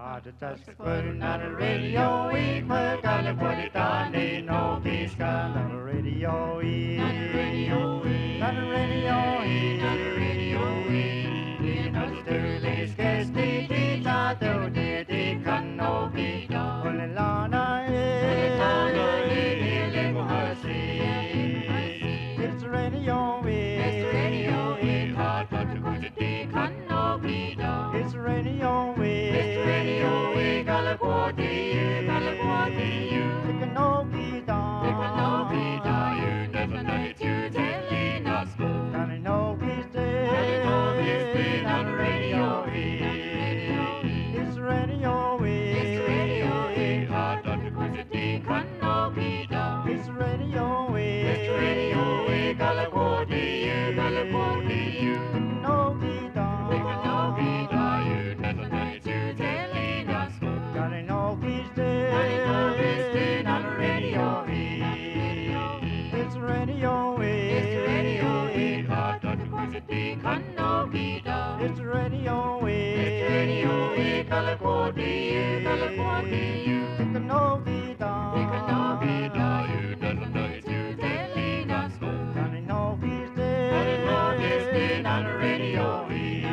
Just putting on the radio, we put on the put it on, ain't no peace on the radio, on the radio, on the radio, on the radio, in the Sterling Skesti, Tita, Dodi, Kanobi, Olilana, it's radio, it's radio, hot, but the Kujiti, Kanobi, it's radio, it's radio, California, California, Tikanobi, you never know it, you telling us, Kananobi's dead, on the radio, it's radio, hot, but the Kujiti, Kanobi, it's radio, California, California, Tikanobi, you never know it, you telling us, Kananobi's dead, on the radio, it's radio, hot, but the Kujiti, Kanobi, it's radio, California, California, Tikanobi, you never know it, you telling us, Kananobi's dead, on the radio.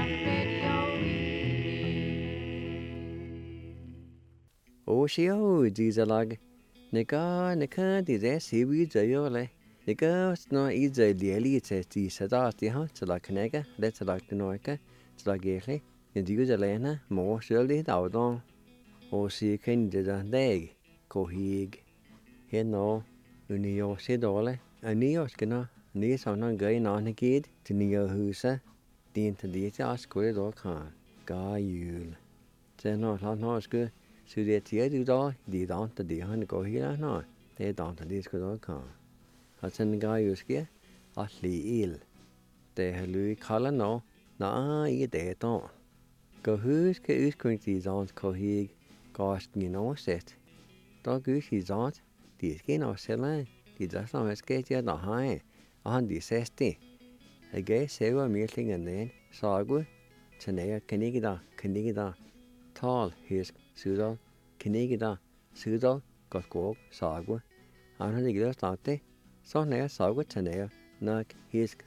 Oshio, Dizalag, Nika, the Sibi, Zayole, Nika, no easy, the elite, the Sadati, to like Nega, let's like the Noica, to like Gayly, and the Usalena, more surely out on. O see can did a dag, Cohig, he no, Unio Sidole, a Neoskina, Nis on a gay on a kid, to Neo Husa, the interdieta squared or can, Gayul. Then not good. Så det tider du da, de dante de han går hele nå. Det dante de skal da kan. At sen ga jo ske, at li ill. Det har lui kalla nå, na I det da. Gå husk utkring de dante ko hig, gast ni nå sett. Da gus I dante, de skal nå selv, de da som skal jeg da ha, og han de sesti. Jeg gav seva myrlingen den, sagu, tenær kanigida, tal hisk, Sudal, Kinigida, Sudal, Gotkog, Sagwa, and had a starte, so near Sagwa Tanea, Nuk, Hisk,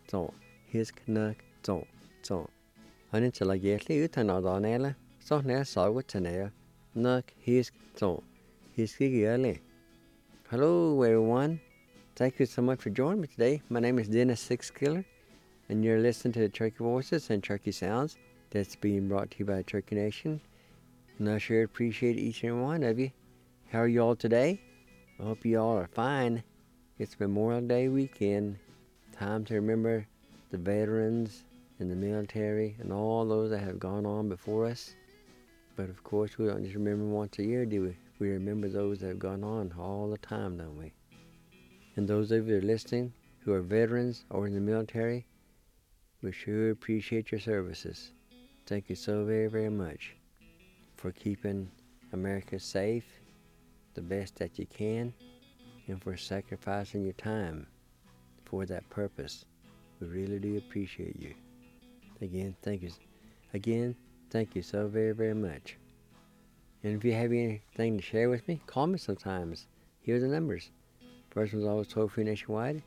Zo. And until I get you to Nodonella, so near Sagwa Tanea, Nuk, Hisk, Zo, Hiski. Hello, everyone. Thank you so much for joining me today. My name is Dennis Sixkiller, and you're listening to the Turkey Voices and Turkey Sounds that's being brought to you by Turkey Nation. And I sure appreciate each and one of you. How are you all today? I hope you all are fine. It's Memorial Day weekend. Time to remember the veterans in the military and all those that have gone on before us. But of course, we don't just remember once a year, do we? We remember those that have gone on all the time, don't we? And those of you that are listening who are veterans or in the military, we sure appreciate your services. Thank you so very, very much for keeping America safe the best that you can, and for sacrificing your time for that purpose. We really do appreciate you. Again, thank you. Thank you so very, very much. And if you have anything to share with me, call me sometimes. Here are the numbers. First one's always toll-free nationwide,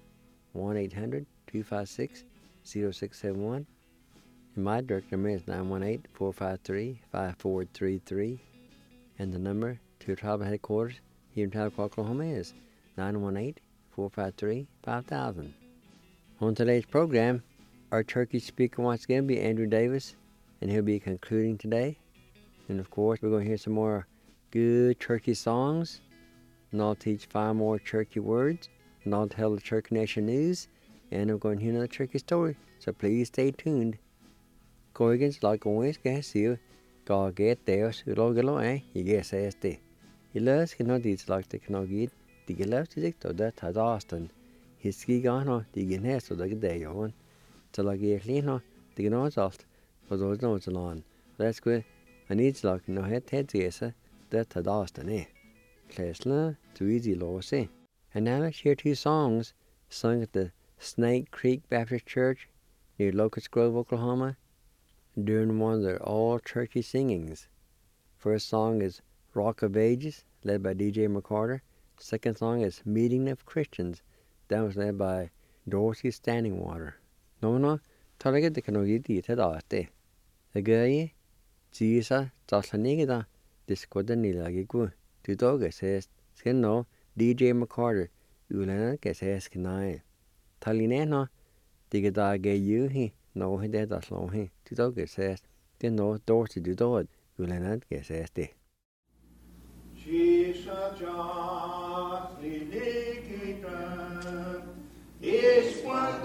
1-800-256-0671. And my direct number is 918-453-5433. And the number to your tribal headquarters here in Tahlequah, Oklahoma is 918-453-5000. On today's program, our turkey speaker once again will be Andrew Davis, and he'll be concluding today. And of course, we're going to hear some more good turkey songs, and I'll teach 5 more turkey words, and I'll tell the Turkey Nation news, and I'm going to hear another turkey story, so please stay tuned. Corrigan's like always gas you, go get theirs, Ulogalo, you guess SD. He loves cannot eat like the cannot eat, the loves to dick to that has Austin. His ski gone, the get nest of the day on. Till I get clean, the nose off, for those notes along. That's good. I need like no head yes, that has Austin, eh? Klesla, too easy, law say. And now let's hear 2 songs sung at the Snake Creek Baptist Church near Locust Grove, Oklahoma, during one of their all-turkey singings. First song is Rock of Ages, led by DJ McCarter. Second song is Meeting of Christians. That was led by Dorsey Standingwater. No, talaga de kanogiti tadaate. Again, Jesus, Taslanigada, Discodanilagigua, Tudoga says, Skinno, DJ McCarter, Ulana says, Kanai. Talineno, Digada gay you he, no he did as long he, Tudoga says, then no Dorsey do dod, Ulana says de. Jesus, is what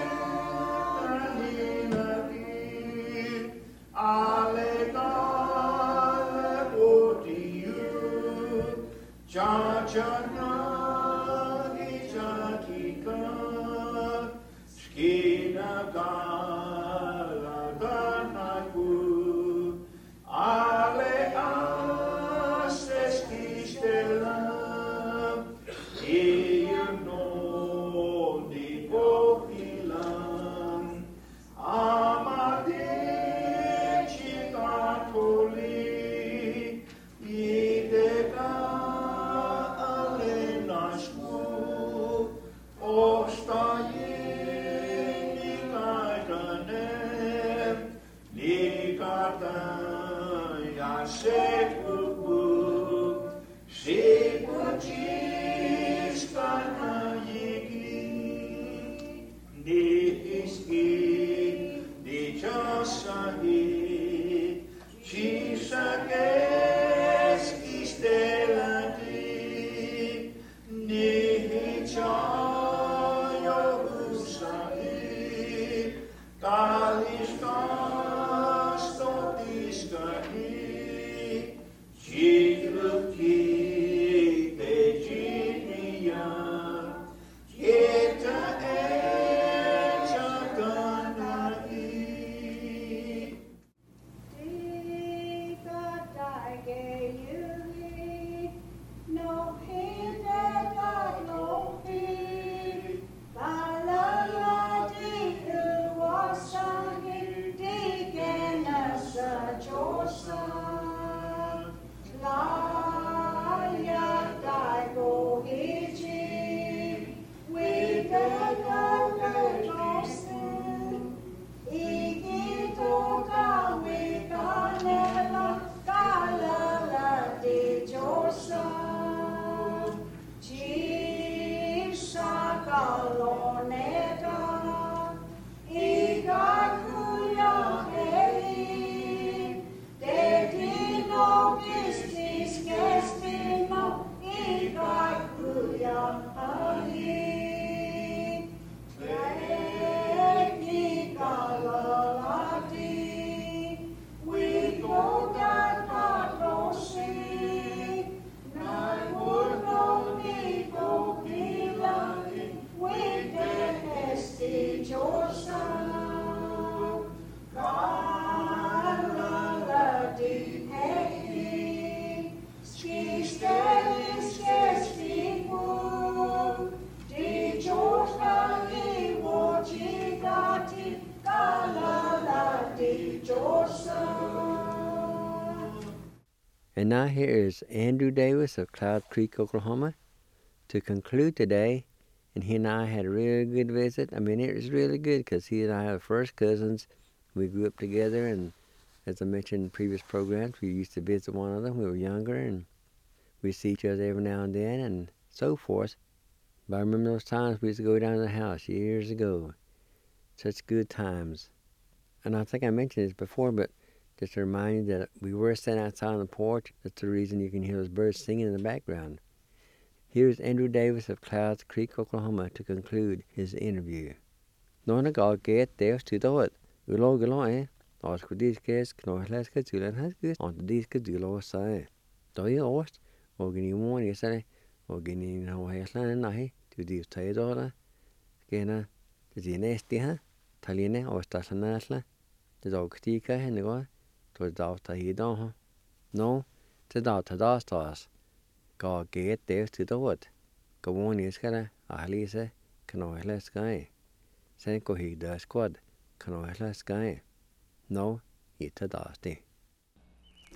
And now here is Andrew Davis of Cloud Creek, Oklahoma, to conclude today. And he and I had a really good visit. I mean, it was really good because he and I are first cousins. We grew up together, and as I mentioned in previous programs, we used to visit one another when we were younger, and we see each other every now and then, and so forth. But I remember those times we used to go down to the house years ago. Such good times. And I think I mentioned this before, but just to remind you that we were sitting outside on the porch. That's the reason you can hear those birds singing in the background. Here's Andrew Davis of Clouds Creek, Oklahoma, to conclude his interview. Nona gal get there to do it. Ulo as could these guys can less get to learn good on the disc do lo say. Do you ost or guinea one yesterday or guinea no hairline nahi to these tailor gena the nasty ha Taline or Stasanasla the dog tika and the guy to the dog he don't no the dog to dostas. Go get there to do it. Go on is gonna Alisa can less guy. Sen go he does squad can less guy. No, it's a dusty.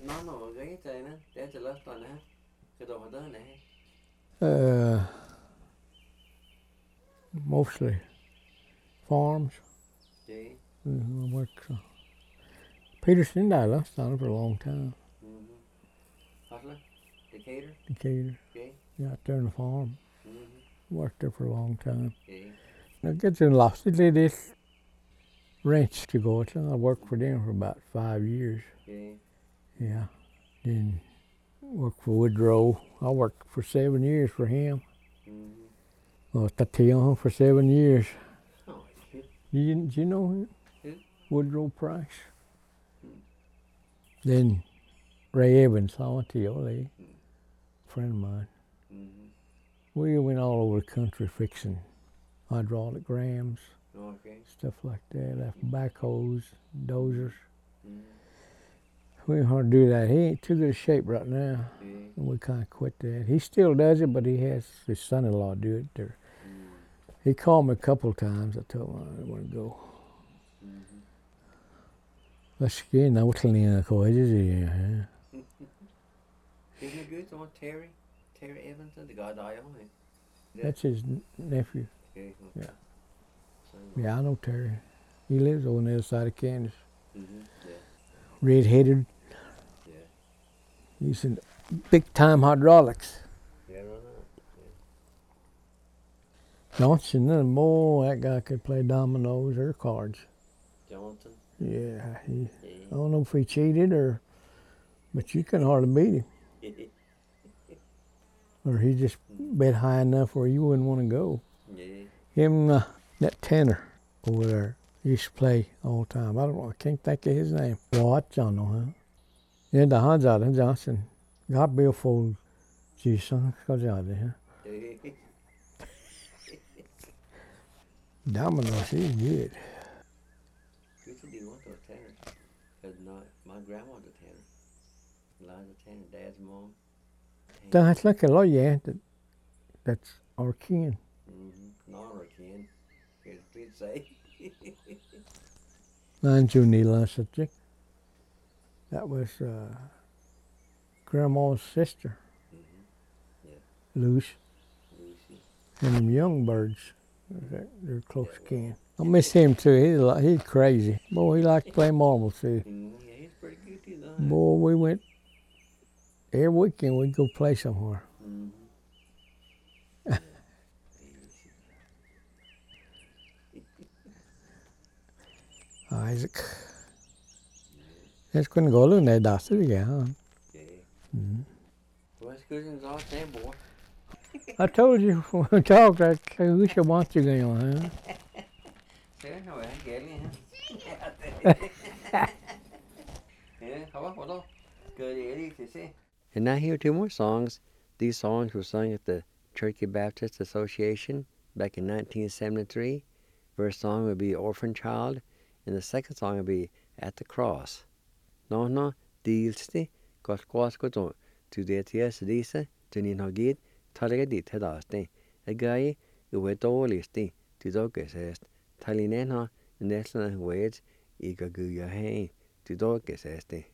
No, cái thế nữa, để cho lớp toàn nữa, cái đồ đó này. Mostly farms. Chị. I worked Peterson died last time for a long time. Hustler, Decatur. Decatur. Okay. Yeah, out there on the farm. Worked there for a long time. Okay. I get in lost it this ranch to go to. I worked for them for about 5 years. Okay. Yeah. Then worked for Woodrow. I worked for 7 years for him. Well, Tatiana for 7 years. Oh, Did you know him? Who? Woodrow Price. Then Ray Evans, I went to Yole, friend of mine. We went all over the country fixing hydraulic rams, okay. stuff like that, backhoes, dozers. We didn't hardly do that. He ain't too good a shape right now. And we kind of quit that. He still does it, but he has his son-in-law do it there. He called me a couple of times. I told him I didn't want to go. Let's get in. I was telling you, Isn't it good to want Terry Evanson, the guy died on it? That's his nephew. Okay. Yeah. Yeah, I know Terry. He lives over on the other side of Kansas. Yeah. Red-headed. Yeah. He's in big-time hydraulics. Yeah, right. Johnson, that guy could play dominoes or cards. Johnson. Yeah, I don't know if he cheated but you couldn't hardly beat him. Or he just bet high enough where you wouldn't want to go. Yeah. Him, that tenor over there, used to play all the time. I can't think of his name. Watson, huh? Yeah, the Hanzada Johnson. Got billfold Jason, huh? Dominoes, he's good. Good to do want to a tenor. Because my grandma's a tenor. Eliza Tanner, Dad's mom. That's like a lawyer that's our kin. Not our kin. Please say. Nanju Neelasachik. That was Grandma's sister. Yeah. Lucy. And them young birds, they're close kin. I miss him too. He's crazy. Boy, he liked to play marbles too. Yeah, he's pretty good too, though. Boy, we went every weekend. We'd go play somewhere. Isaac. Jeg skulle gå lønne i dasset, ja. What's good in all that, boy? I told you when we talked, I wish I want you going, huh? No, I get it, huh? And now here are two more songs. These songs were sung at the Cherokee Baptist Association back in 1973. First song would be Orphan Child, and the second song would be At the Cross. No, dealsti, Koskwaskoton, to the ATS Disa, to Ninhogid, Talegadi Tedasti, a guy who were dolisti, to Dogus est, Talinena, and Neslan Wades, Igaguya Hain, to Dogus este.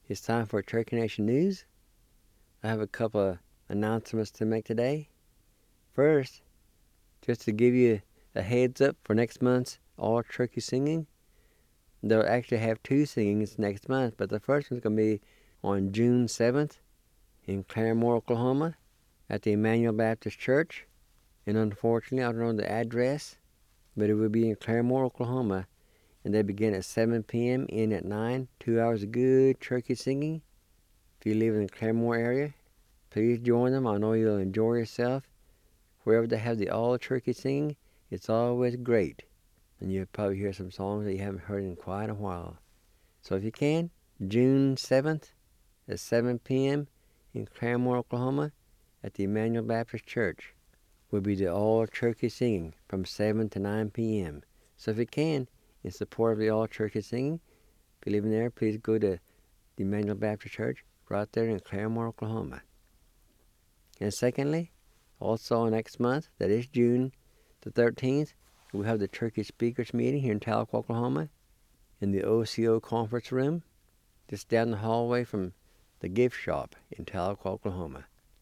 It's time for Turkey Nation News. I have a couple of announcements to make today. First, just to give you a heads up for next month's All Turkey Singing. They'll actually have 2 singings next month, but the first one's going to be on June 7th in Claremore, Oklahoma at the Emmanuel Baptist Church. And unfortunately, I don't know the address, but it will be in Claremore, Oklahoma. And they begin at 7 p.m., end at 9, 2 hours of good turkey singing. If you live in the Claremore area, please join them. I know you'll enjoy yourself. Wherever they have the all turkey singing, it's always great. And you'll probably hear some songs that you haven't heard in quite a while. So if you can, June 7th at 7 p.m. in Claremore, Oklahoma at the Emmanuel Baptist Church will be the all turkey singing from 7 to 9 p.m. So if you can, in support of the all turkey singing, if you live in there, please go to the Emmanuel Baptist Church right there in Claremore, Oklahoma. And secondly, also next month, that is June the 13th, we have the Turkey Speakers Meeting here in Tahlequah, Oklahoma, in the OCO Conference Room, just down the hallway from the gift shop in Tahlequah, Oklahoma.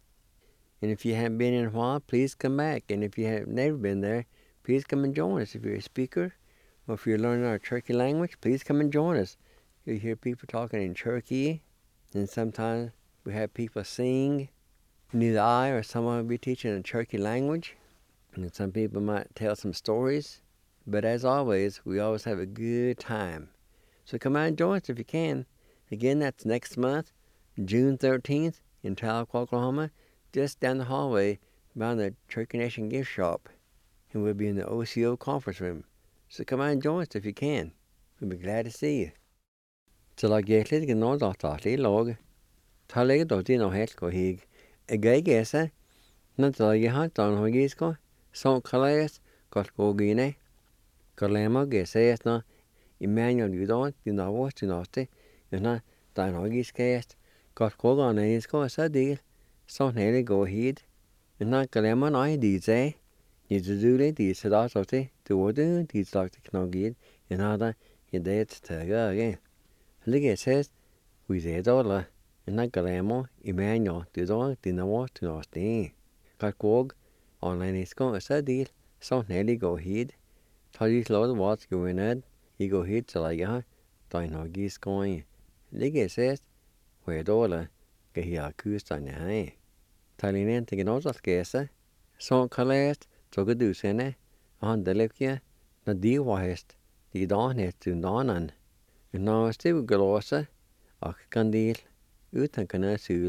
And if you haven't been in a while, please come back. And if you have never been there, please come and join us. If you're a speaker, or if you're learning our Turkey language, please come and join us. You'll hear people talking in Turkey, and sometimes we have people sing. Neither I or someone will be teaching a Turkey language. And some people might tell some stories. But as always, we always have a good time. So come out and join us if you can. Again, that's next month, June 13th in Tahlequah, Oklahoma, just down the hallway behind the Turkey Nation gift shop. And we'll be in the OCO conference room. So come out and join us if you can. We'll be glad to see you. So like getlit get no dotali log. Taleg doti no het ko hig. A gay gessa. Not the yahat don hogisko. So kalayas got go gine. Kalema gesses no Emmanuel Udon dinawo tinoste. And not dan hogiskest. Got go on isko sa deal. So nearly go heed. And not kalema no DJ. You do it, you said out of it, to order, these doctor can get, and other, you dead to go again. Liga says, we said all, and not Galamo, Emmanuel, the dog, didn't want to know stay. Got gog, online is going a deal, so nearly go heed. Tell you load what's going on, you go heed till I got, don't know geese going. Liga says, where dollar, get here accused on the high. Telling in to get out of guess, so collect. So good do sene on the lepkia na di wahest di danet to danan na still galosa ach kandil utan kana sul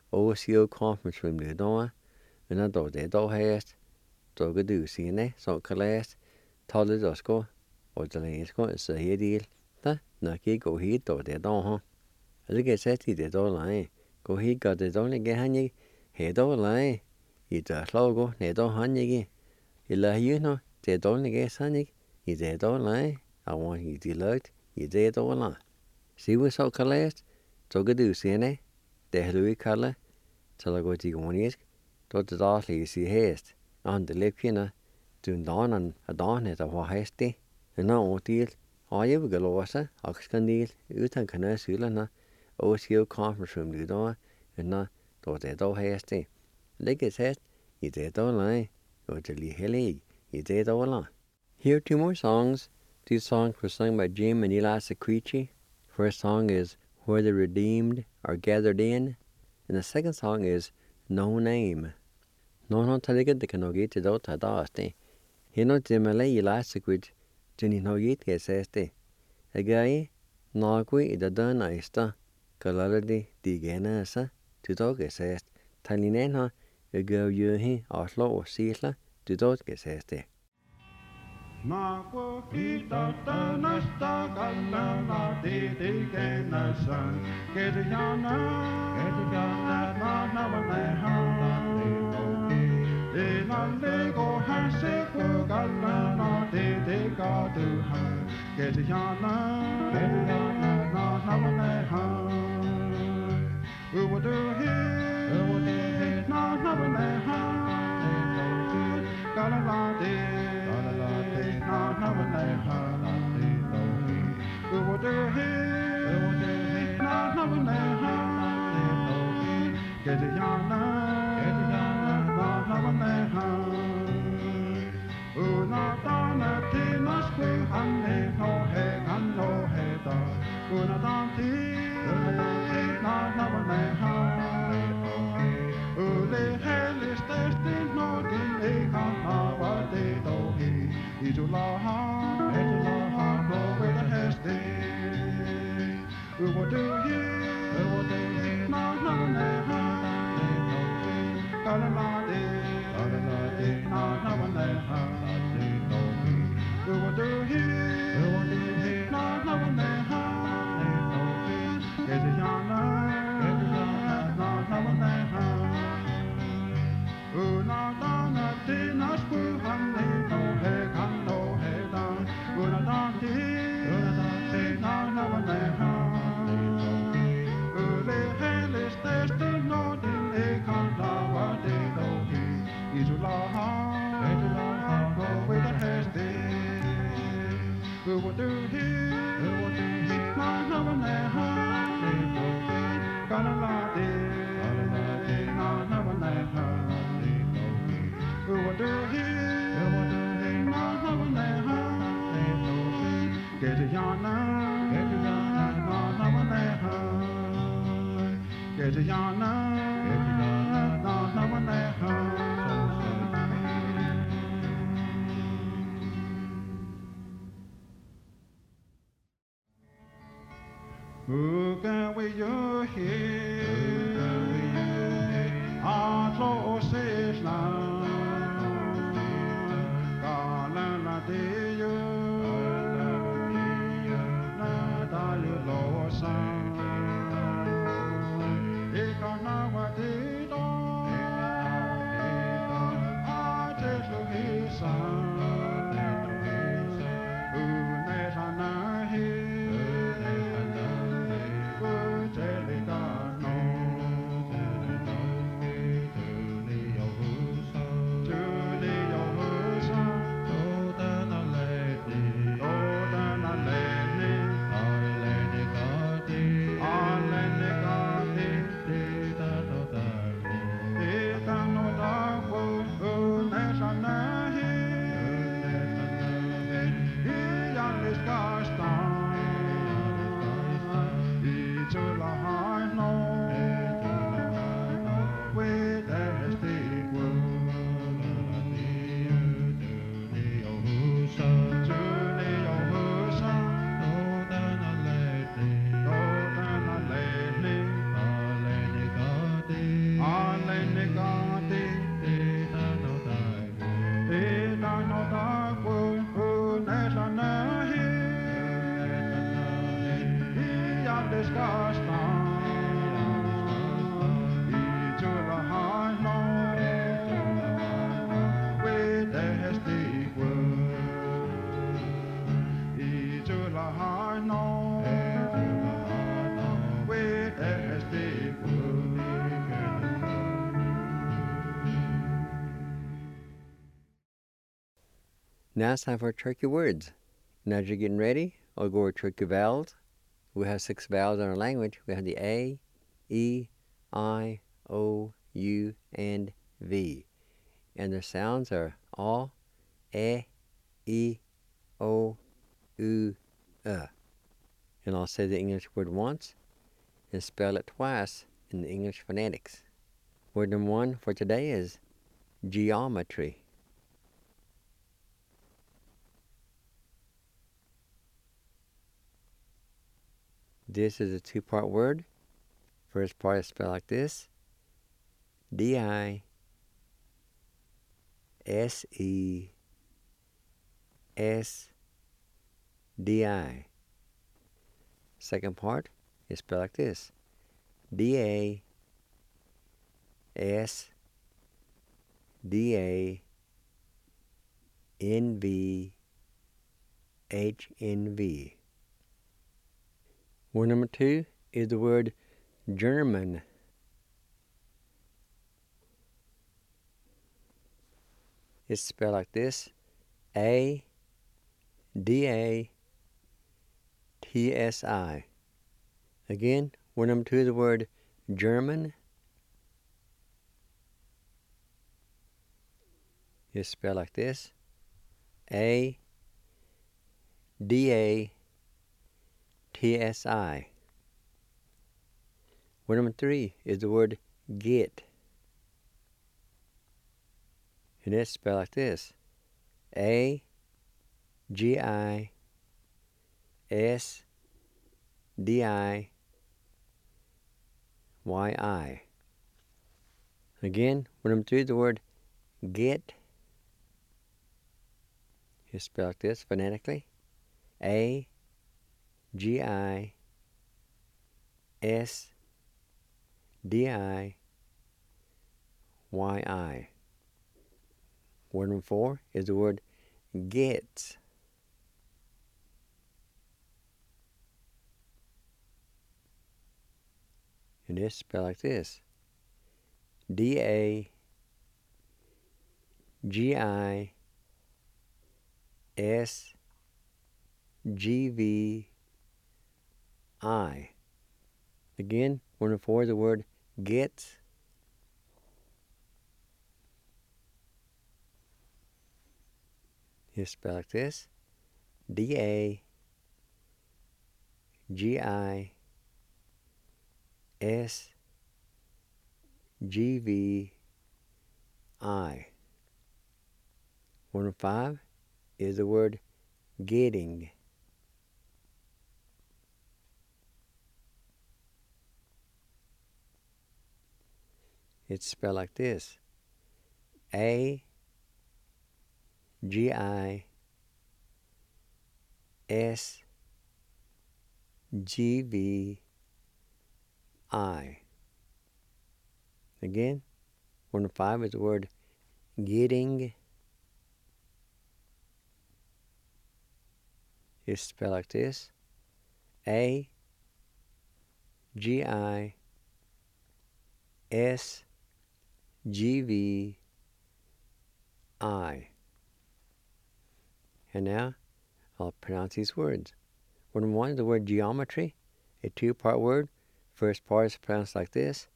OCO conference room de dawn and na do de do hest so good do sene so class tolle dosko or the lesko so he deal ta na ki go he do de dawn ha lige seti de do line go he got de don't get hanyi he do line it a logo ne do hanyi Illa you know, they don't get Sonic, you they don't lie. I want you to look, you they don't lie. See what's so collect? So good do see ne? The Louis color, till I go to one is, tot the darkly see haste, on the lip, you know, to dawn and a dawn at a what hasty, and now what deal, all you go losa, oxcandil, utan canna sulana, OCO conference room do door, and not tot they don't hasty. Like it says, you they don't lie. Here are 2 more songs. These songs were sung by Jim and Eli Sequici. First song is Where the Redeemed Are Gathered In. And the second song is No Name. No taliga de canogi to do tadaste. He no dimale Eli Sequici. Jenny no yit geseste. A guy, Nagui ida dana ista. Galaladi di genasa. To do gesest. Talinena. Go you Oslo or Sila to those get este. Nako kita tanasta kalana de kenasan kedjana na na de nande go hase ko kalana de ka du ha kedjana na ha we would do here na ha Galalade, na na na Now it's time for tricky words. Now as you're getting ready, I'll go over tricky vowels. We have 6 vowels in our language. We have the A, E, I, O, U, and V. And their sounds are A, E, O, U, And I'll say the English word once and spell it twice in the English phonetics. Word number 1 for today is geometry. This is a 2-part word. First part is spelled like this: D-I-S-E-S-D-I. Second part is spelled like this: D-A-S-D-A-N-V-H-N-V. Word number 2 is the word German. It's spelled like this: A-D-A-T-S-I. Again, word number 2 is the word German. It's spelled like this: A-D-A-T-S-I. PSI. Word number 3 is the word get. And it's spelled like this: AGISDIYI. Again, word number 3 is the word get. It's spelled like this phonetically: AGISDIYI. Word number 4 is the word gets. And it's spelled like this: DAGISDIYI. Again, word number 4 is the word gets. It's spelled like this: DAGISDIYI. Word number 5 is the word getting. It's spelled like this: AGISGVI. Again, word number 5 is the word getting. It's spelled like this: AGISGVI. And now I'll pronounce these words. Word number 1 is the word geometry, a 2-part word. First part is pronounced like this: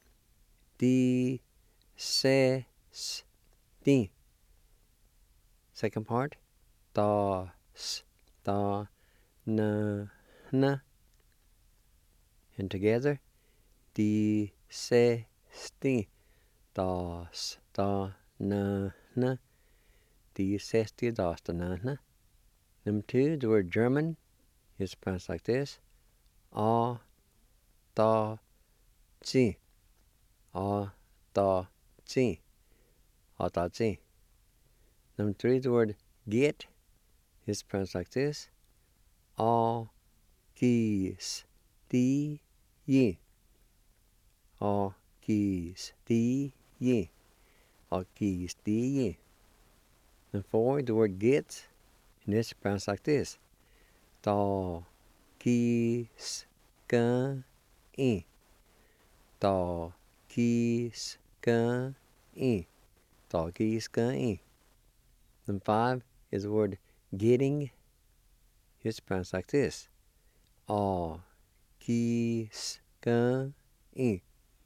D, se, s, di. Second part: da, s, da, na, na. And together: di, se, sti, da, s, da, na, na. Di, se, sti, da, sta, na, na. Number 2, the word German is pronounced like this: a, da, zi. A, da, zi. A, da, zi. Number 3, the word get is pronounced like this: a, gis, di, yi. A, gis, di, yi. A, gis, di, yi. Number 4, the word get, and it's pronounced like this: da, gis, ga, i. Da, gis, ga, i. Da, gis, ga, i. Number 5 is the word getting. It's pronounced like this: a, gis, ga, i.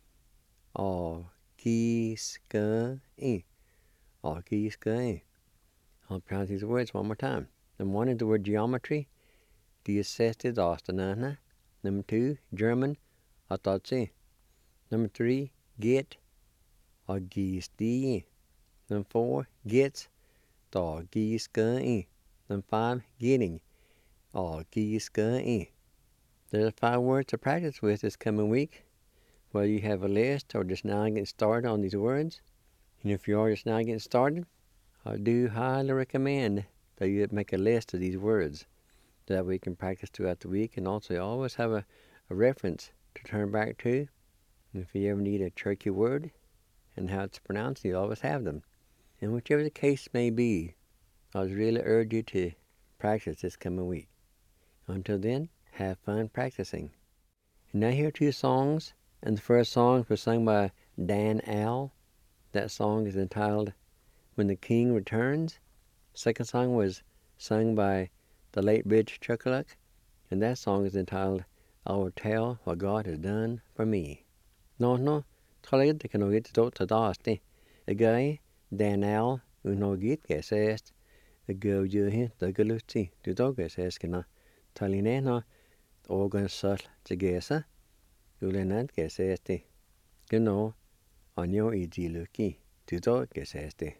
A, gis, ga, i. A, gis, ga, i. I'll pronounce these words one more time. Number 1 is the word geometry: die seste dastanana. Number 2, German: atatsi. Number 3, get: agis di. Number 4, gets: da gis ga i. Number 5, getting: agis ga i. There's 5 words to practice with this coming week. Whether you have a list or just now getting started on these words. And if you are just now getting started, I do highly recommend that you make a list of these words. That we can practice throughout the week, and also you always have a reference to turn back to. And if you ever need a tricky word and how it's pronounced, you always have them. And whichever the case may be, I would really urge you to practice this coming week. Until then, have fun practicing. And now here are 2 songs, and the first song was sung by Dan Al. That song is entitled When the King Returns. Second song was sung by the late Rich Chuckaluck, and that song is entitled I Will Tell What God Has Done For Me. No, tolid de canogit dot tadaste. A guy, Dan Al, unogit gesest, a go you hit the galuti, the dog gesest, talinena, Organ Sul Jagesa, Ulenant Gesesti, Geno, Onyo Ijiluki, Tudo Gesesti.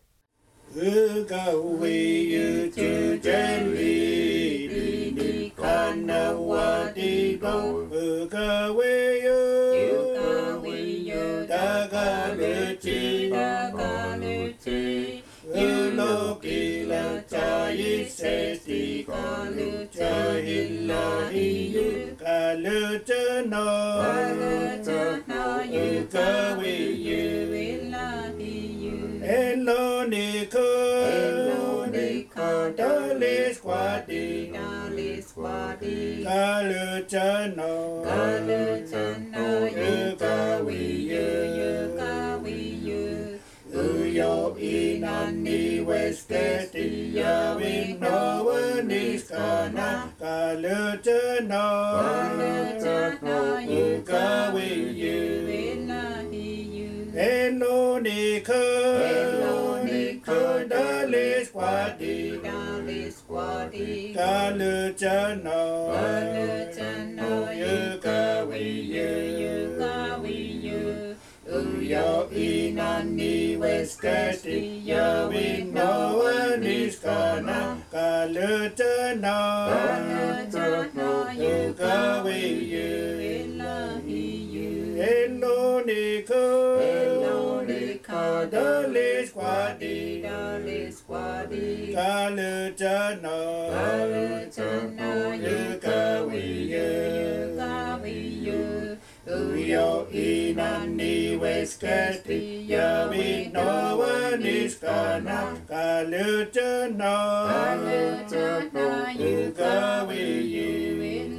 Ugawi to Jelly, Kana Wadigo, Ugawi you, Dagaluti, Uloki la Chai Sesti, Kaluta Hillahi, Kalutano, Ugawi you. Elonica, Dalis Quadi, Galutano, Ugawi, Uyo Inani Westeti, Yawin Noah Niskana, Galutano, Ugawi, Elonica, Dalis Quadi, Galutano, Ugawi, Uyo Inani Westeti, Yawin Noah Niskana, Galutano, Ugawi, Elonica, Dalis Quadi, Galutano, Ugawi, Uyo Inani Westeti, Yawin Noah Niskana, Galutano, Ugawi,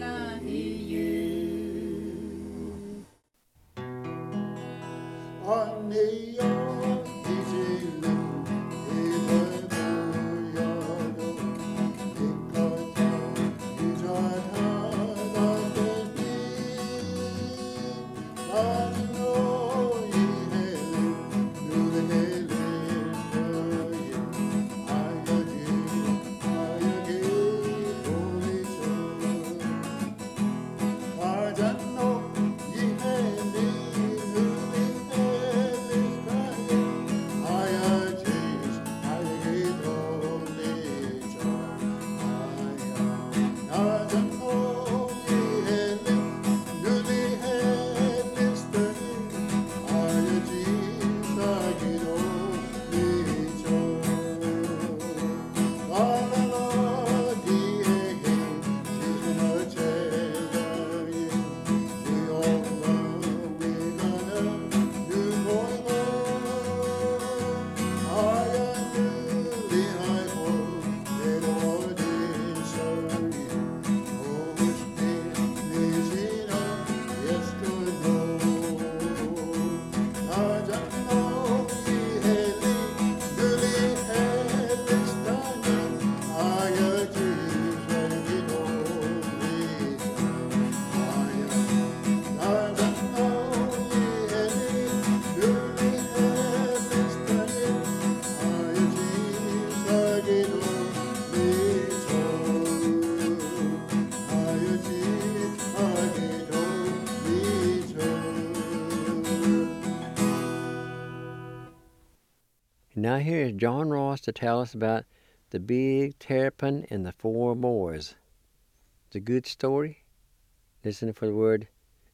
Now here is John Ross to tell us about the big terrapin and the 4 boars. It's a good story. Listen for the word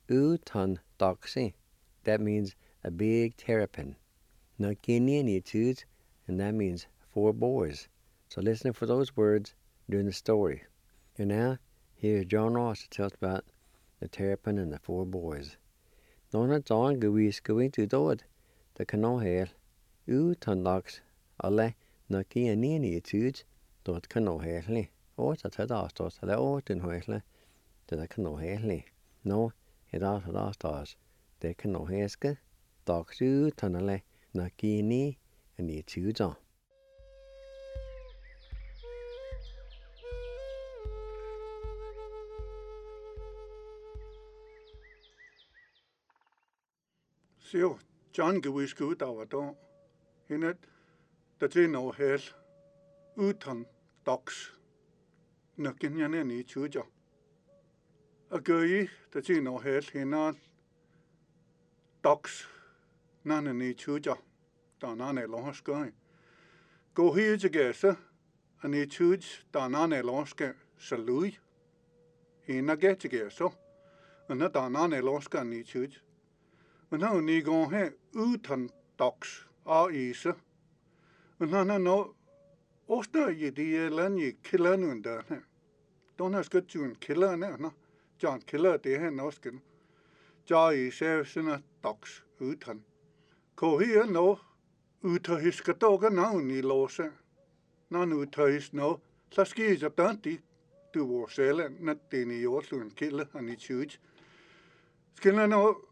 Utan Doxy. That means a big terrapin. Nakininitudes, and that means 4 boars. So listen for those words during the story. And now here is John Ross to tell us about the terrapin and the 4 boars. Nona John Gouis going to do it. The canoe here. Utan Dox, alle nakininitudes, dot canoe here. Or to Tadastos, the Orton Hoyle, to the canoe here. No, it out of stars. The canoe heske, Dox Utanale, nakini, and the tudes on. So, John Gouis good our don't. In it, the Geno Hill, Utan Dox, Nakinyan any chuja. og gør I, der til noget helt hende, doks, nane ni tjuja, der nane lonske. Gå her til gæse, og ni tjuj, der nane lonske, salui. Hende gæt til gæse, og når der nane lonske ni tjuj. Og når ni går her uden doks og ise, og når nå, også i de lande killerne under her. Don't have got you in killer now, John Killer, det her norsken. Jai ser sine dogs utan. Ko her nå, uta hiska doga navn i låse. Når nu uta his nå, så sker jeg dønti, du var selv, når det i jordsluen killer, han i tjuj. Skiller nå,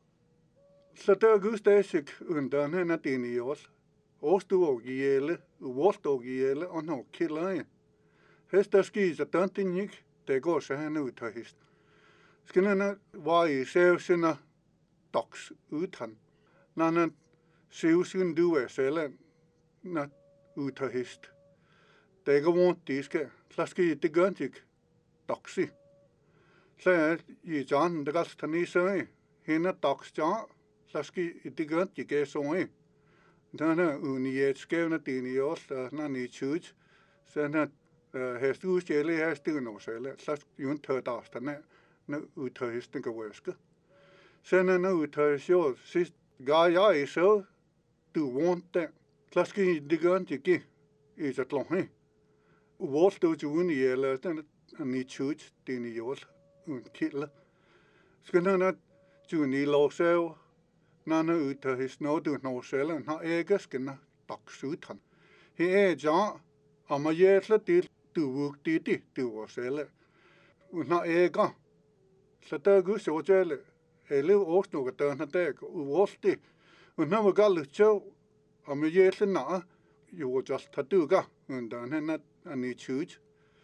så der gudstæsik under hende, når det i jord. Åstå og gjelde, uvorst og gjelde, og nå killer. Hest der sker jeg dønti nik, det går så han ud af hist. Skillerne var i sævsene doks utan. Når han sævsen du er selv, når ud af hist. Det går vondt, de skal. Så skal det gør ikke doksi. Så er i John, det galt han i sig. Hende doks ja, så skal det gør ikke så. Den er unietskævne din i os, når han i tjudt. Så er hest udstjæle her støvende selv, så jo tør dagsterne, når udtøjsten går væske. Så når udtøjs jo, sidst gav jeg i så, du vant det, så skal det gøre ikke i så langt. Hvor stod du uden i eller den i tjudt, den i jord, uden kilde. Skal når du i låse, når udtøjs når du når selv, når ikke skal når dags utan. Her er ja, og man hjælper til, du vugte det, du var selv. Når ægger, så der går så til, eller også noget der når der uvorst det. Og når man gør lidt så, og man hjælper når, jo just tager duga, under hende er ni tjudt.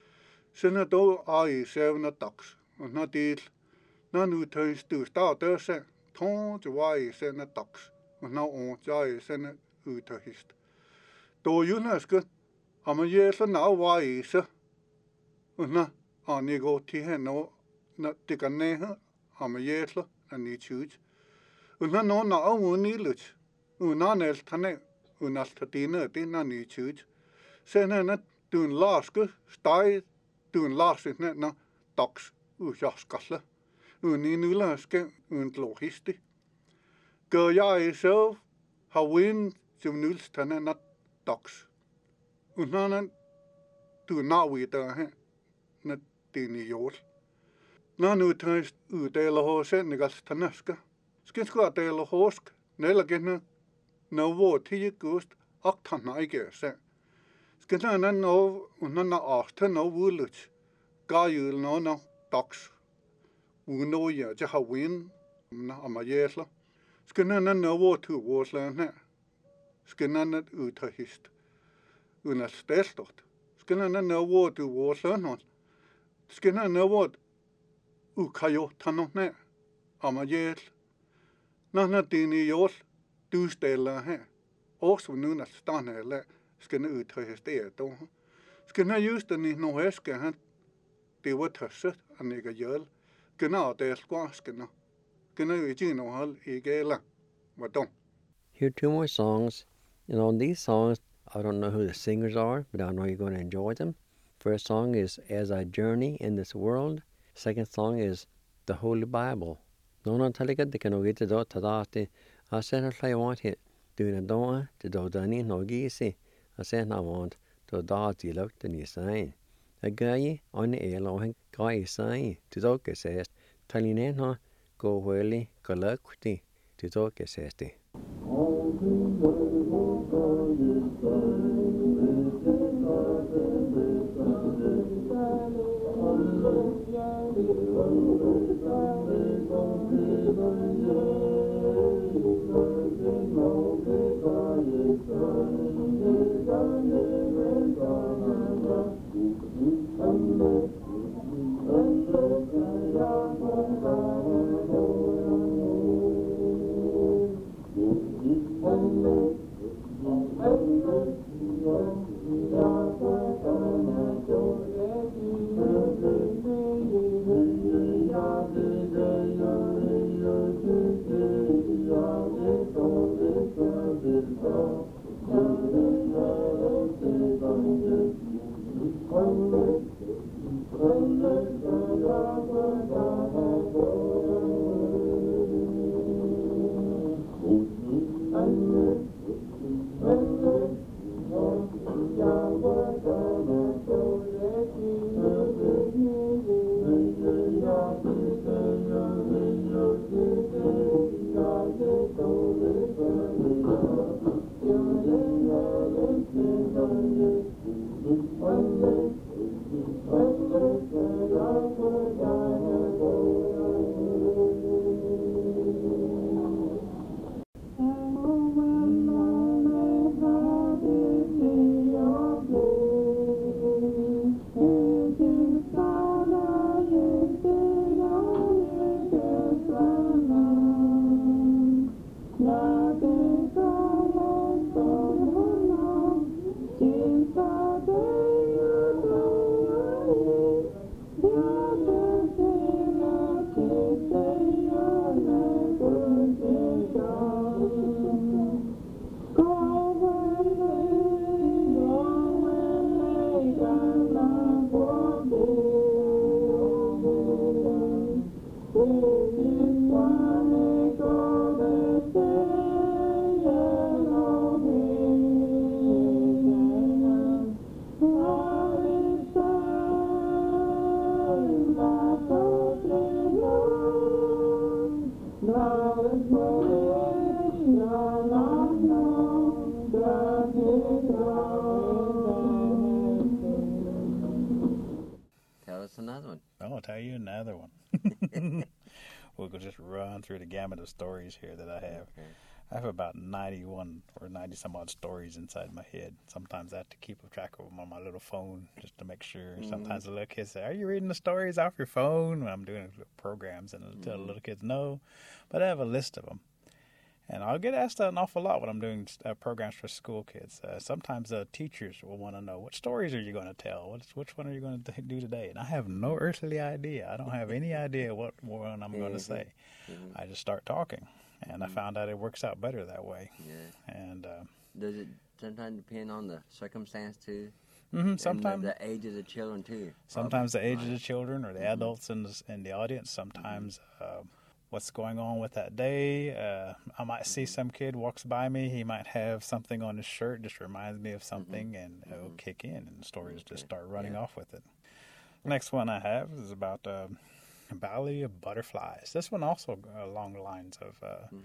Så når du er i søvn dags, og når det, når nu tøjs du starter sig, tog du var i søvn dags, og når ånd jeg i søvn ud af hist. Då jo næske, og man hjælper når var i sig, og når han ikke går til hende, når det kan nære, og man hjælper, og ni tjudt. Og når nogen er uden i lidt, og når han alt han er, og når alt dine, det er ni tjudt. Så når du en larske, steg, du en larske, når dags, og jeg skalle. Og ni nu larske, og en logiste. Gør jeg så, har vind, som nulstande, når dags. Og når du når i der her, når det er i jord. Når nu tager uddeler hos en, ikke altså næske. Skal jeg dele hos, når jeg når hvor til gust, og tager ikke sig. Skal jeg når aften og udlut, gør jeg når dags. Uden jeg har vind, og man hjælper. Skal jeg når hvor til vores land her. Skal jeg når ud af hist. Uden at stælstort. Skal jeg når hvor til vores land her. Skal jeg når hvor ukajo tanne, og man hjælper. Når det er i jord, du stiller her. Også nu, at stande eller skal jeg ud af hist det. Skal jeg just den i nogle hæske, det var tøsset, han ikke gjør. Genau, det er skvaskende. Genau, ikke noget hold, ikke eller. Hvordan? Here are 2 more songs. And on these songs, I don't know who the singers are, but I know you're going to enjoy them. First song is As I Journey in This World. Second song is The Holy Bible. Nona talaga de kan ogit do tadati. Asen I want it. Doing a doa to do dani no gisi. Asen I want to da di look the ni sign. A guy on the air long guy sign to do que says. Taline no go weli go lucky to do que says. Yeah. Tell us another one. I'll tell you another one. We'll just run through the gamut of stories here that I have. Okay. I have about 91 or 90 some odd stories inside my head. Sometimes I have to keep track of them on my little phone just to make sure. Sometimes the little kids say, "Are you reading the stories off your phone?" When I'm doing programs, and I'll tell the little kids no. But I have a list of them. And I'll get asked an awful lot when I'm doing programs for school kids. Sometimes teachers will want to know, what stories are you going to tell? Which one are you going to do today? And I have no earthly idea. I don't have any idea what one I'm going to say. I just start talking. And I found out it works out better that way. Yeah. And does it sometimes depend on the circumstance too? Sometimes the age of the children too. Sometimes the age of the children or the adults in the audience. Sometimes what's going on with that day. I might see some kid walks by me. He might have something on his shirt, just reminds me of something, and it'll kick in, and the stories just start running off with it. The next one I have is about Valley of Butterflies. This one also along the lines of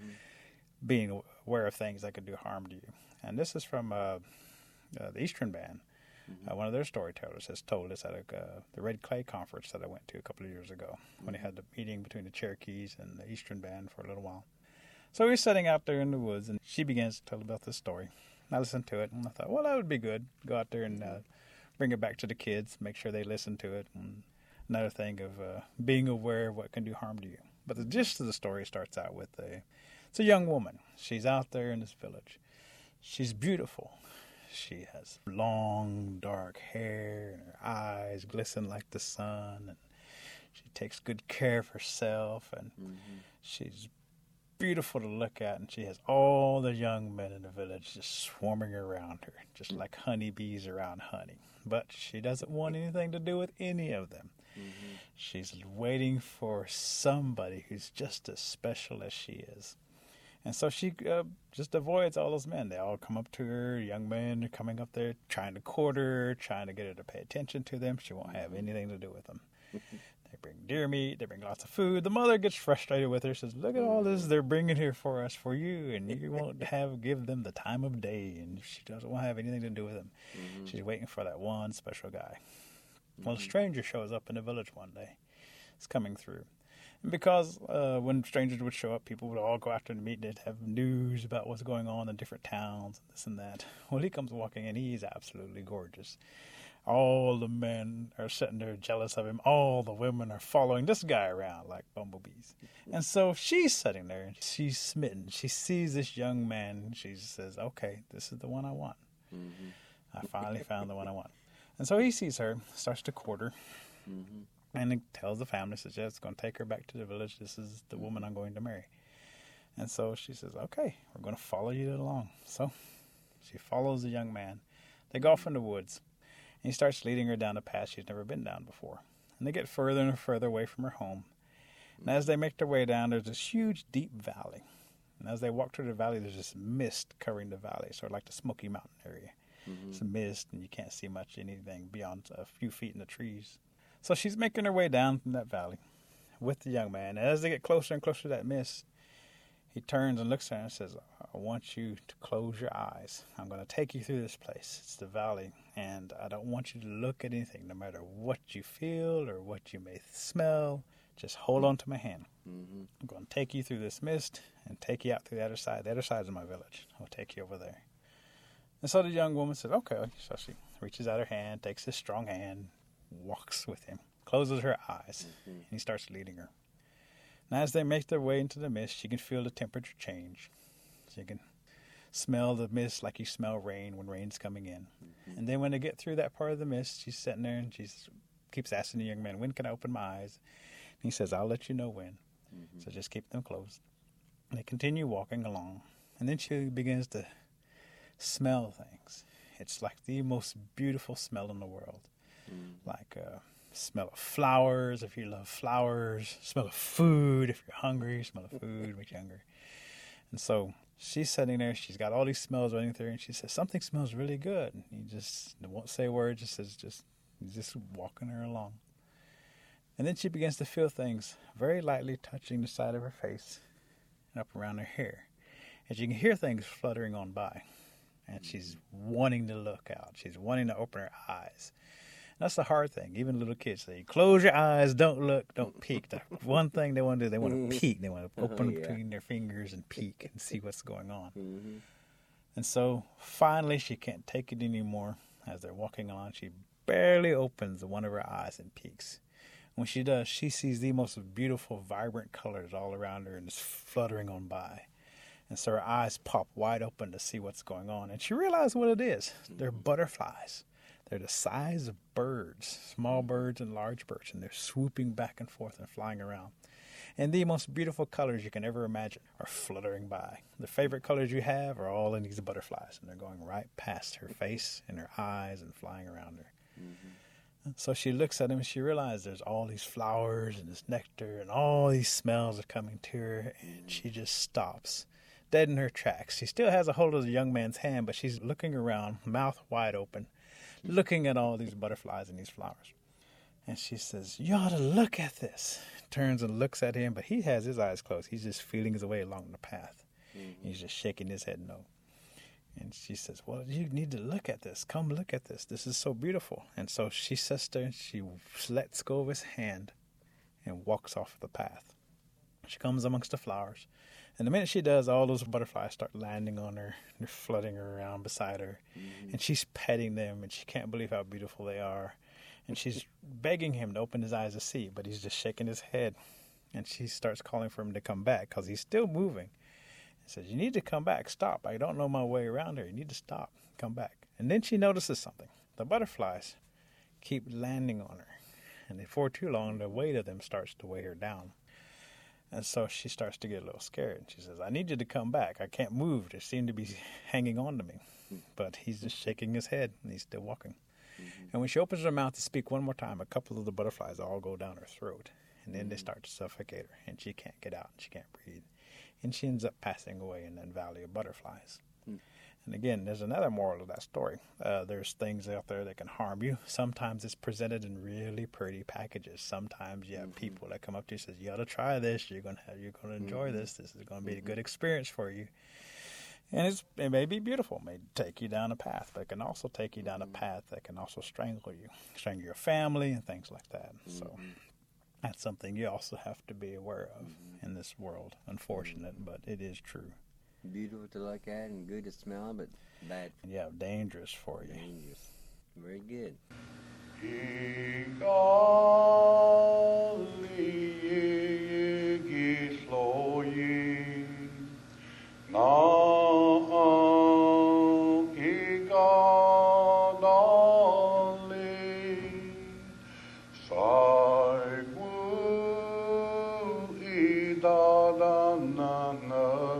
being aware of things that could do harm to you. And this is from the Eastern Band. One of their storytellers has told us at the Red Clay conference that I went to a couple of years ago when he had the meeting between the Cherokees and the Eastern Band for a little while. So we're sitting out there in the woods, and she begins to tell about this story. I listened to it, and I thought, well, that would be good. Go out there and bring it back to the kids, make sure they listen to it. And another thing of being aware of what can do harm to you. But the gist of the story starts out with it's a young woman. She's out there in this village. She's beautiful. She has long, dark hair, and her eyes glisten like the sun, and she takes good care of herself, and she's beautiful to look at, and she has all the young men in the village just swarming around her, just like honeybees around honey. But she doesn't want anything to do with any of them. She's waiting for somebody who's just as special as she is. And so she just avoids all those men. They all come up to her. Young men are coming up there trying to court her, trying to get her to pay attention to them. She won't have anything to do with them. They bring deer meat. They bring lots of food. The mother gets frustrated with her, says, "Look at all this they're bringing here for us, for you, and you won't give them the time of day." And she doesn't want to have anything to do with them. She's waiting for that one special guy. Well, a stranger shows up in the village one day. It's coming through. And because when strangers would show up, people would all go after the meeting. They'd have news about what's going on in different towns, and this and that. Well, he comes walking in. He's absolutely gorgeous. All the men are sitting there jealous of him. All the women are following this guy around like bumblebees. And so she's sitting there, and she's smitten. She sees this young man, and she says, "Okay, this is the one I want. I finally found the one I want." And so he sees her, starts to court her. And he tells the family, says, "Yeah, it's going to take her back to the village. This is the woman I'm going to marry." And so she says, okay, we're going to follow you along. So she follows the young man. They go off in the woods. And he starts leading her down a path she's never been down before. And they get further and further away from her home. And as they make their way down, there's this huge, deep valley. And as they walk through the valley, there's this mist covering the valley, sort of like the Smoky Mountain area. It's a mist, and you can't see much anything beyond a few feet in the trees. So she's making her way down from that valley with the young man. And as they get closer and closer to that mist, he turns and looks at her and says, I want you to close your eyes. I'm going to take you through this place. It's the valley, and I don't want you to look at anything, no matter what you feel or what you may smell. Just hold on to my hand. I'm going to take you through this mist and take you out to the other side. The other side is my village. I'll take you over there. And so the young woman says, okay. So she reaches out her hand, takes his strong hand, walks with him, closes her eyes, and he starts leading her. And as they make their way into the mist, she can feel the temperature change. She can smell the mist like you smell rain when rain's coming in. And then when they get through that part of the mist, she's sitting there and she keeps asking the young man, when can I open my eyes? And he says, I'll let you know when. So just keep them closed. And they continue walking along. And then she begins to smell things. It's like the most beautiful smell in the world. Like smell of flowers if you love flowers, smell of food if you're hungry, smell of food if you're hungry. And so she's sitting there, she's got all these smells running through, and she says, something smells really good. And he just won't say a word, he's just walking her along. And then she begins to feel things very lightly touching the side of her face and up around her hair. And she can hear things fluttering on by. And she's wanting to look out. She's wanting to open her eyes. That's the hard thing. Even little kids say, close your eyes, don't look, don't peek. The one thing they want to do, they want to peek. They want to open between their fingers and peek and see what's going on. And so finally she can't take it anymore. As they're walking along, she barely opens one of her eyes and peeks. When she does, she sees the most beautiful, vibrant colors all around her and is fluttering on by. And so her eyes pop wide open to see what's going on. And she realizes what it is. They're butterflies. They're the size of birds, small birds and large birds. And they're swooping back and forth and flying around. And the most beautiful colors you can ever imagine are fluttering by. The favorite colors you have are all in these butterflies. And they're going right past her face and her eyes and flying around her. So she looks at him and she realizes there's all these flowers and this nectar and all these smells are coming to her. And she just stops, dead in her tracks. She still has a hold of the young man's hand, but she's looking around, mouth wide open, looking at all these butterflies and these flowers. And she says, you ought to look at this. Turns and looks at him, but he has his eyes closed. He's just feeling his way along the path. He's just shaking his head no. And she says, well, you need to look at this. Come look at this. This is so beautiful. And so she sits there and she lets go of his hand and walks off the path. She comes amongst the flowers. And the minute she does, all those butterflies start landing on her. They're flooding her around beside her. And she's petting them, and she can't believe how beautiful they are. And she's begging him to open his eyes to see, but he's just shaking his head. And she starts calling for him to come back because he's still moving. He says, you need to come back. Stop. I don't know my way around here. You need to stop. Come back. And then she notices something. The butterflies keep landing on her. And before too long, the weight of them starts to weigh her down. And so she starts to get a little scared. She says, I need you to come back. I can't move. They seem to be hanging on to me. But he's just shaking his head, and he's still walking. And when she opens her mouth to speak one more time, a couple of the butterflies all go down her throat. And then they start to suffocate her, and she can't get out, and she can't breathe. And she ends up passing away in that valley of butterflies. And again, there's another moral of that story. There's things out there that can harm you. Sometimes it's presented in really pretty packages. Sometimes you have people that come up to you and says, you ought to try this. You're going to enjoy this. This is going to be a good experience for you. And it may be beautiful. It may take you down a path, but it can also take you down a path that can also strangle you, strangle your family and things like that. So that's something you also have to be aware of in this world. Unfortunate, but it is true. Beautiful to look at and good to smell, but bad. Yeah, dangerous for you. Dangerous. Very good. Na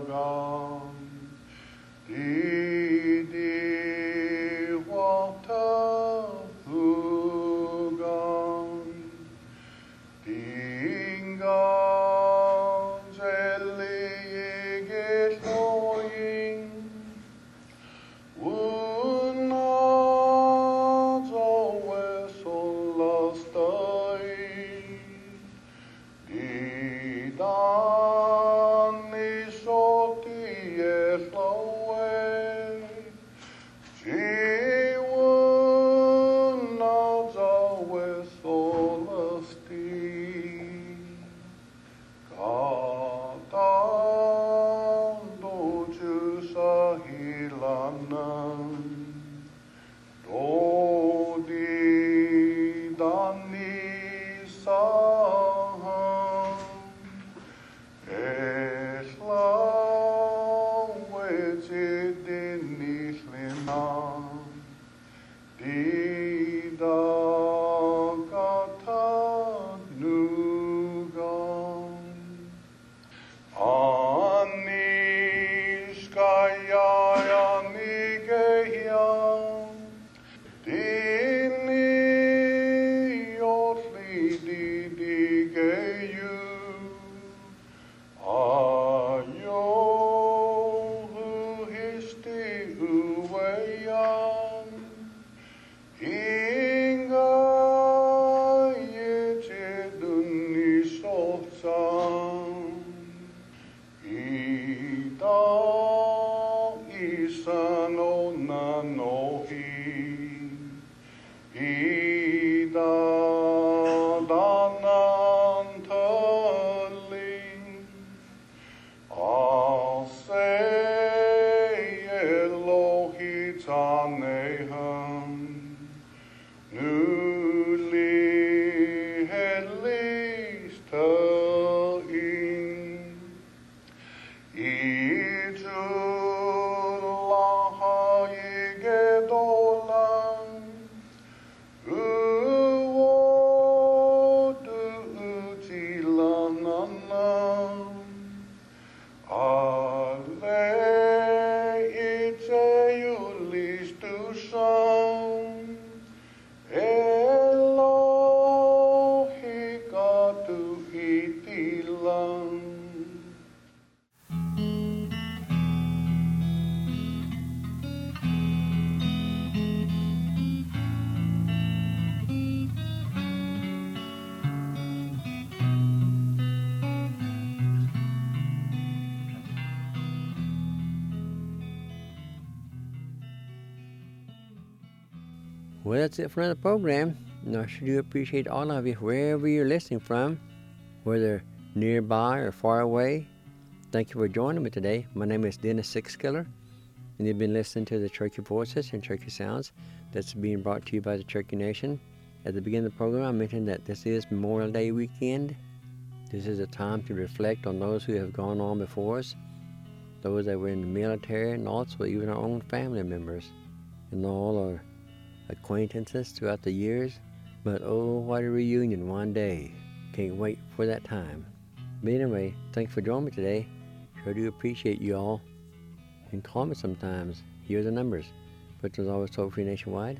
Well, that's it for another program. And I sure do appreciate all of you, wherever you're listening from, whether nearby or far away. Thank you for joining me today. My name is Dennis Sixkiller, and you've been listening to the Cherokee Voices and Cherokee Sounds that's being brought to you by the Cherokee Nation. At the beginning of the program, I mentioned that this is Memorial Day weekend. This is a time to reflect on those who have gone on before us, those that were in the military, and also even our own family members, and all our acquaintances throughout the years. But oh, what a reunion one day. Can't wait for that time. But anyway, thanks for joining me today. Sure do appreciate you all. And call me sometimes. Here are the numbers. Which is always toll-free nationwide,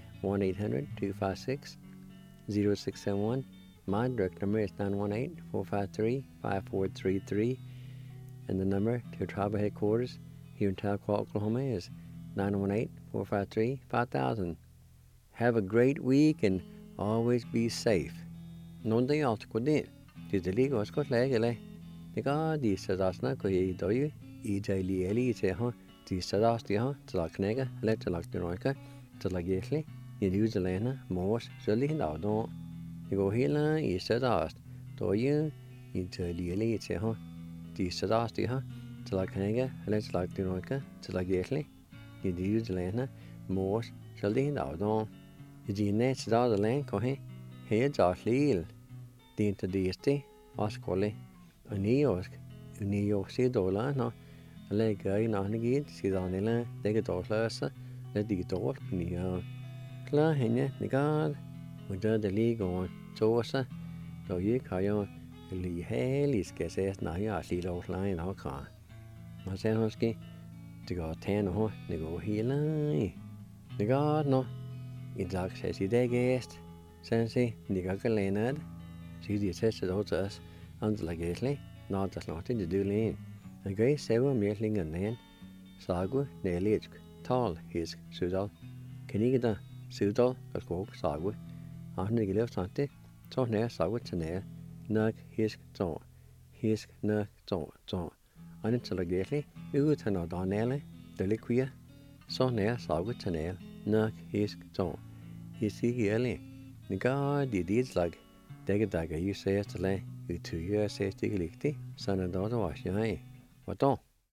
1-800-256-0671. My direct number is 918-453-5433. And the number to tribal headquarters here in Tahlequah, Oklahoma is 918-453-5000. Have a great week and always be safe. Non day out ko din. Tideli ko skot legele. Nika di sadasna ko I doyu I daily eli se ha di sadas di ha tlaknega let tlaknoika tlagekli I New Zealand mos joli hindado. Nigo hila I sadas doyu I daily eli se ha di sadas di ha tlaknega let tlaknoika tlagekli I New Zealand mos joli hindado. I net da the land ko he Joslil Dinta Disti Oscoli Uniosk Unio Sidola no Lega Nanigid Sidonilla Degadolasa the Digitol Nia Cla Henya Nigad Uda the League on Tosa Do ye Kayo Li Halis Gases Naya Silo Line Alka Masenhoski to go 10 ho Nigo Hila Nigad no Idak says he degest Sensi Nigaga Leonard she attested to us under Lagately, not just not in the Dulin. A great several milling and then Sagu, Nelich, tall his Sudal, Kenigada, Sudal, a squawk, Sagu, on the left Sante, so near Sagu to nail, Nug his ton, his nug ton, on it to Lagately, you turn out on Nelly, the liquia, so near Sagu to nail, Nug his ton, his sea early. The God did deeds like Dagadaga, you say to lay, you 2 years says to Gilicti, son and daughter wash your eye. What on?